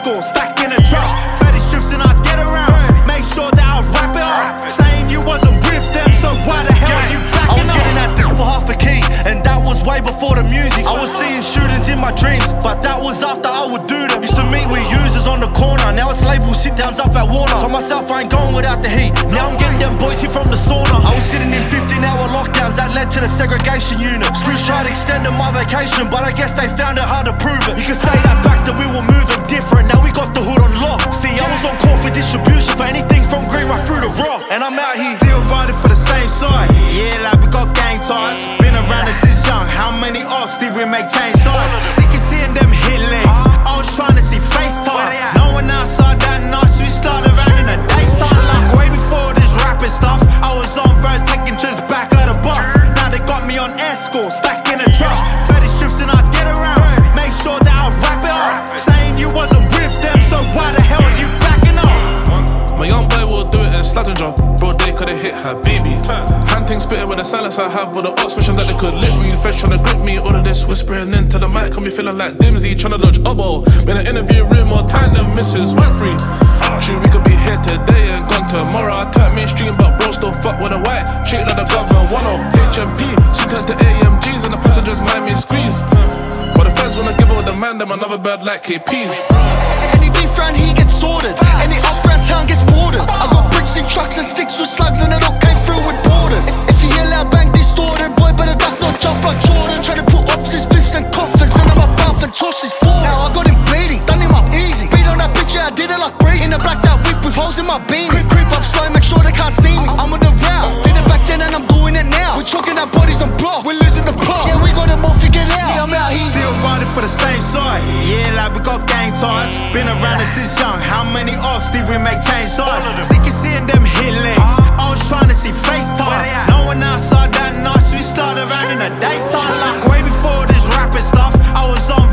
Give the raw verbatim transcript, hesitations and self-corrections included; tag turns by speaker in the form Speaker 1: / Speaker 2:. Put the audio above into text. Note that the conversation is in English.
Speaker 1: escort, stack in a truck. thirty strips and I'd get around. Make sure that I wrap it up. Saying you wasn't with them, so why the hell are you backing up?
Speaker 2: I was getting that dick for half a key, and that was way before the music. I was seeing shootings in my dreams, but that was after I would do them. Used to meet with users on the corner, now it's label sit downs up at Warner. Told myself I ain't going without the heat, now I'm getting them boys here from the sauna. I was sitting in fifteen hour lockdowns that led to the segregation unit. Screws tried extending my vacation, but I guess they found it hard to prove it. You can say that back then we were moving different, now we got the hood on lock. See, I was on call for distribution for anything from green right through the rock, and I'm out here
Speaker 1: still riding for the same side. Yeah, like we got gang ties. Been around us since young. How many offs did we make change sides? Sick of seeing them hit legs. I was trying to see FaceTime. No one outside that night, so we started running a daytime. Like way before this rapping stuff, I was on roads taking trips back of the bus. Now they got me on escort, stack in a truck. thirty strips and I'd get around. Make sure that I wrap it up. Saying you wasn't with them, so why the hell are you backing up?
Speaker 3: My young boy will do it in Slazenger. Bro, they could've hit her baby. Hand thing spitting with the silence I have with the ox wishing that they could lip read. Fresh trying to grip me, all of this whispering into the mic. Got me feeling like Dimsy, trying to dodge elbow. Been in an interview room more time than Missus Winfrey. Shoot, we could be here today and gone tomorrow. I turn mainstream, but bro still fuck with a white. Treat like the government, one oh H M P. She turned to A M Gs and the passengers mind me squeeze. But the feds wanna give all the man them another bird like K Ps.
Speaker 2: Any beef round he gets sorted, any up round town gets boarded. I got bricks in trucks and sticks with slugs and it all came through with boarded. If you hear loud bang distorted, boy better duck, don't jump like Jordan. Try to put ups in spliffs and coffers, and I'm about and torches forward. Now I got him bleeding, done him up easy. Beat on that bitch, yeah I did it like breeze. In a blacked out whip with holes in my beanie. Creep, creep up slow, make sure they can't see me. I'm on the route, did it back then and I'm doing it now. We're choking our bodies on block, we're losing the plot. Yeah, we got them all figured out. See, I'm out here
Speaker 1: still riding for the same side. Yeah, like we got gang ties. Been around us since young. How many offs did we make change sides? Sick of seeing them hit legs. I was trying to see FaceTime. No one outside that night, so we started running a daytime. Like way before this rapping stuff, I was on